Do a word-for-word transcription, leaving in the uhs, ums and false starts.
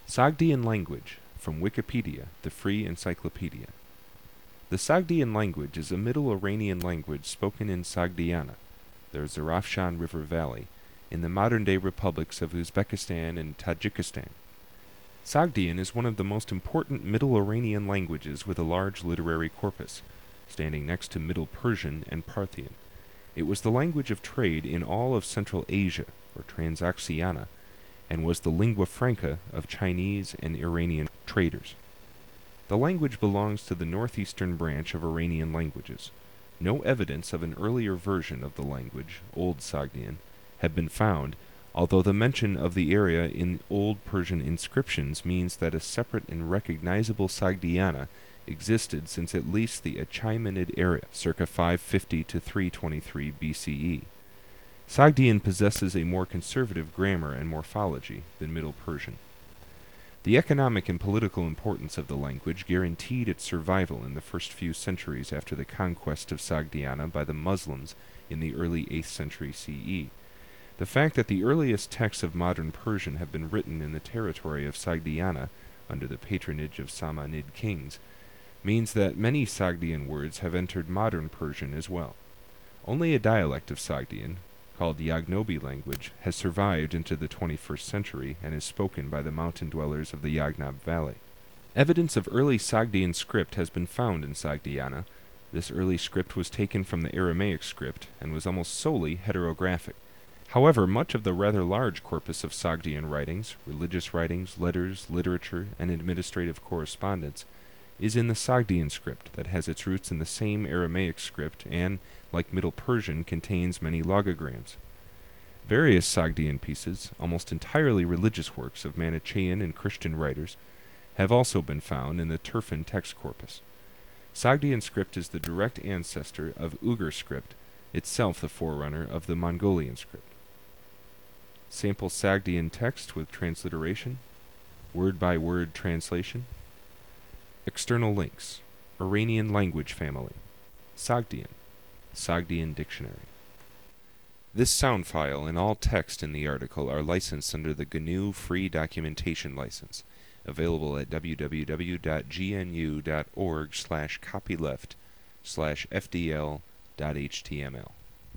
Sogdian language, from Wikipedia, the free encyclopedia. The Sogdian language is a Middle Iranian language spoken in Sogdiana, the Zarafshan River Valley, in the modern-day republics of Uzbekistan and Tajikistan. Sogdian is one of the most important Middle Iranian languages with a large literary corpus, standing next to Middle Persian and Parthian. It was the language of trade in all of Central Asia, or Transoxiana, and was the lingua franca of Chinese and Iranian traders. The language belongs to the northeastern branch of Iranian languages. No evidence of an earlier version of the language, Old Sogdian, had been found, although the mention of the area in Old Persian inscriptions means that a separate and recognizable Sogdiana existed since at least the Achaemenid era, circa five fifty to three twenty-three B C E. Sogdian possesses a more conservative grammar and morphology than Middle Persian. The economic and political importance of the language guaranteed its survival in the first few centuries after the conquest of Sogdiana by the Muslims in the early eighth century C E. The fact that the earliest texts of modern Persian have been written in the territory of Sogdiana under the patronage of Samanid kings means that many Sogdian words have entered modern Persian as well. Only a dialect of Sogdian, called the Yagnobi language, has survived into the twenty-first century and is spoken by the mountain dwellers of the Yagnab Valley. Evidence of early Sogdian script has been found in Sogdiana. This early script was taken from the Aramaic script and was almost solely heterographic. However, much of the rather large corpus of Sogdian writings, religious writings, letters, literature, and administrative correspondence, is in the Sogdian script that has its roots in the same Aramaic script and, like Middle Persian, contains many logograms. Various Sogdian pieces, almost entirely religious works of Manichaean and Christian writers, have also been found in the Turfan text corpus. Sogdian script is the direct ancestor of Uyghur script, itself the forerunner of the Mongolian script. Sample Sogdian text with transliteration, word-by-word translation. External links: Iranian language family, Sogdian, Sogdian dictionary. This sound file and all text in the article are licensed under the G N U Free Documentation License, available at w w w dot g n u dot org slash copyleft slash f d l dot h t m l.